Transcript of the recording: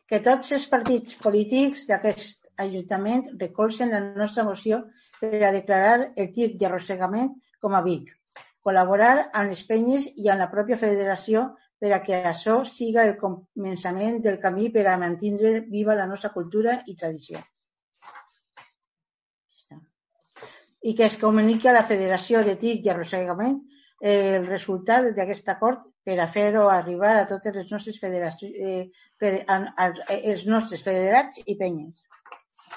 que tots els partits polítics d'aquest Ajuntament recolzen la nostra moció per a declarar el tir i arrossegament com a Vic, col·laborar amb les penyes i amb la pròpia federació per a que això siga el començament del camí per a mantenir viva la nostra cultura i tradició. I que es comuniqui a la Federació de Tir i Arrossegament el resultat d'aquest acord per a fer-ho arribar a totes les nostres federats i penyes.